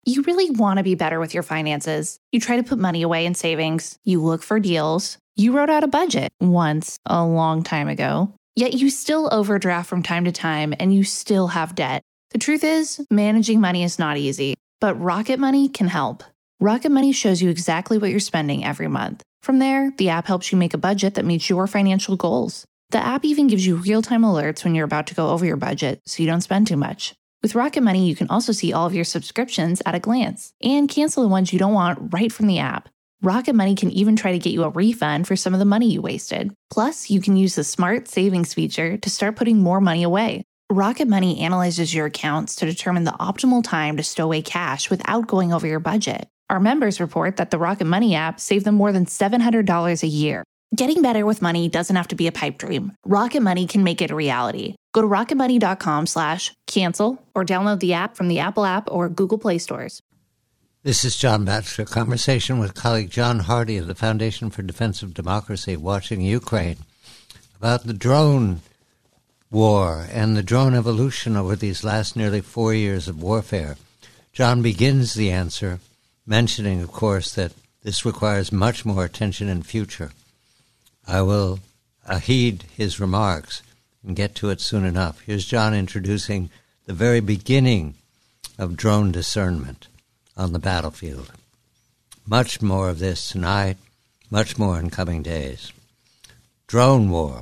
You really want to be better with your finances. You try to put money away in savings. You look for deals. You wrote out a budget once a long time ago. Yet you still overdraft from time to time and you still have debt. The truth is, managing money is not easy, but Rocket Money can help. Rocket Money shows you exactly what you're spending every month. From there, the app helps you make a budget that meets your financial goals. The app even gives you real-time alerts when you're about to go over your budget so you don't spend too much. With Rocket Money, you can also see all of your subscriptions at a glance and cancel the ones you don't want right from the app. Rocket Money can even try to get you a refund for some of the money you wasted. Plus, you can use the Smart Savings feature to start putting more money away. Rocket Money analyzes your accounts to determine the optimal time to stow away cash without going over your budget. Our members report that the Rocket Money app saved them more than $700 a year. Getting better with money doesn't have to be a pipe dream. Rocket Money can make it a reality. Go to rocketmoney.com/cancel or download the app from the Apple App or Google Play stores. This is John Batchelor, conversation with colleague John Hardy of the Foundation for Defense of Democracy watching Ukraine about the drone war and the drone evolution over these last nearly 4 years of warfare. John begins the answer mentioning, of course, that this requires much more attention in future. I will heed his remarks and get to it soon enough. Here's John introducing the very beginning of drone discernment on the battlefield. Much more of this tonight, much more in coming days. Drone war.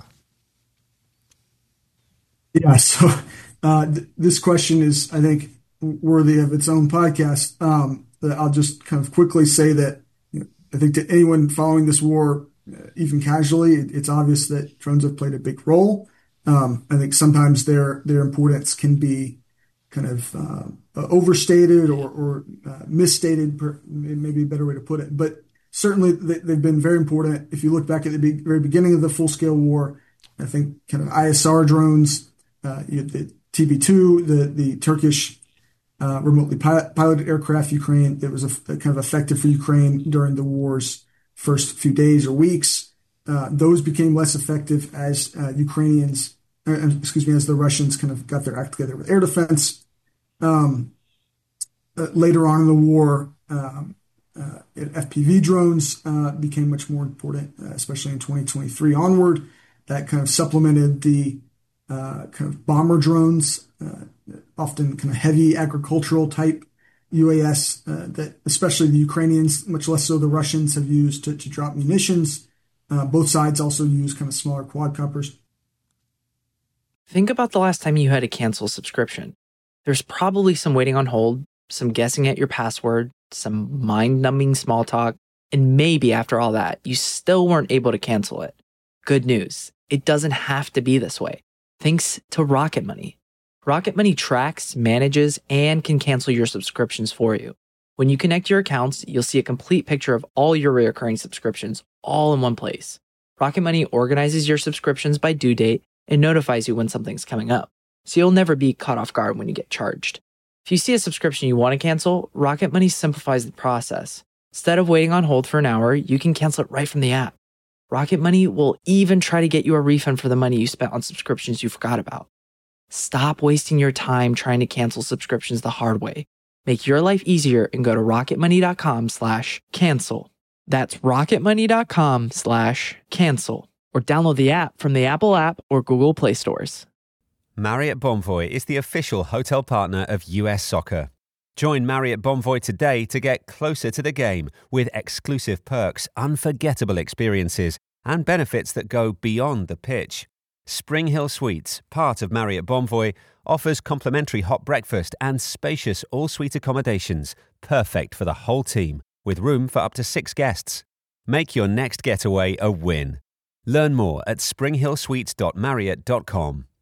Yeah, so this question is, I think, worthy of its own podcast. I'll just kind of quickly say that I think to anyone following this war, even casually, it's obvious that drones have played a big role. I think sometimes their importance can be kind of overstated or misstated, maybe a better way to put it. But certainly they've been very important. If you look back at the very beginning of the full-scale war, I think kind of ISR drones, the TB2, the Turkish remotely piloted aircraft, Ukraine, it was kind of effective for Ukraine during the war's first few days or weeks. Those became less effective as as the Russians kind of got their act together with air defense. Later on in the war, FPV drones became much more important, especially in 2023 onward. That kind of supplemented the kind of bomber drones, often kind of heavy agricultural type UAS that especially the Ukrainians, much less so the Russians, have used to drop munitions. Both sides also use kind of smaller quadcopters. Think about the last time you had to cancel a subscription. There's probably some waiting on hold, some guessing at your password, some mind-numbing small talk, and maybe after all that, you still weren't able to cancel it. Good news, it doesn't have to be this way. Thanks to Rocket Money. Rocket Money tracks, manages, and can cancel your subscriptions for you. When you connect your accounts, you'll see a complete picture of all your recurring subscriptions all in one place. Rocket Money organizes your subscriptions by due date and notifies you when something's coming up, so you'll never be caught off guard when you get charged. If you see a subscription you want to cancel, Rocket Money simplifies the process. Instead of waiting on hold for an hour, you can cancel it right from the app. Rocket Money will even try to get you a refund for the money you spent on subscriptions you forgot about. Stop wasting your time trying to cancel subscriptions the hard way. Make your life easier and go to rocketmoney.com/cancel. That's rocketmoney.com/cancel. Or download the app from the Apple App or Google Play stores. Marriott Bonvoy is the official hotel partner of US Soccer. Join Marriott Bonvoy today to get closer to the game with exclusive perks, unforgettable experiences, and benefits that go beyond the pitch. Spring Hill Suites, part of Marriott Bonvoy, offers complimentary hot breakfast and spacious all-suite accommodations, perfect for the whole team, with room for up to 6 guests. Make your next getaway a win. Learn more at springhillsuites.marriott.com.